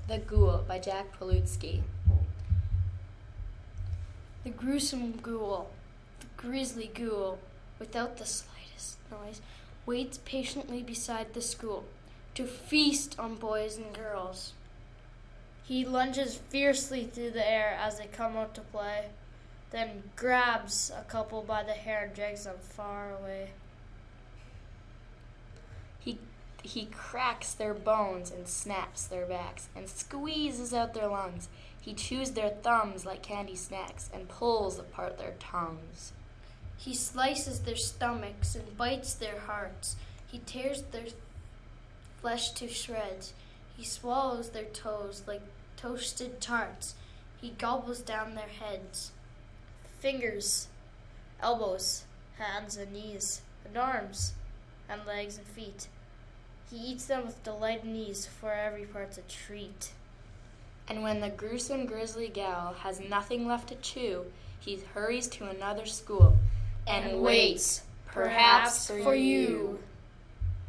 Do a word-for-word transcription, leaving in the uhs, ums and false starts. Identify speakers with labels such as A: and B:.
A: The Ghoul by Jack Palutsky.
B: The gruesome ghoul, the grisly ghoul, without the slightest noise, waits patiently beside the school to feast on boys and girls. He lunges fiercely through the air as they come out to play, then grabs a couple by the hair and drags them far away.
A: He He cracks their bones and snaps their backs and squeezes out their lungs. He chews their thumbs like candy snacks and pulls apart their tongues.
B: He slices their stomachs and bites their hearts. He tears their flesh to shreds. He swallows their toes like toasted tarts. He gobbles down their heads. Fingers, elbows, hands and knees, and arms, and legs and feet. He eats them with delight and ease, for every part's a treat.
A: And when the gruesome grisly gal has nothing left to chew, he hurries to another school and,
B: And
A: waits, perhaps for you.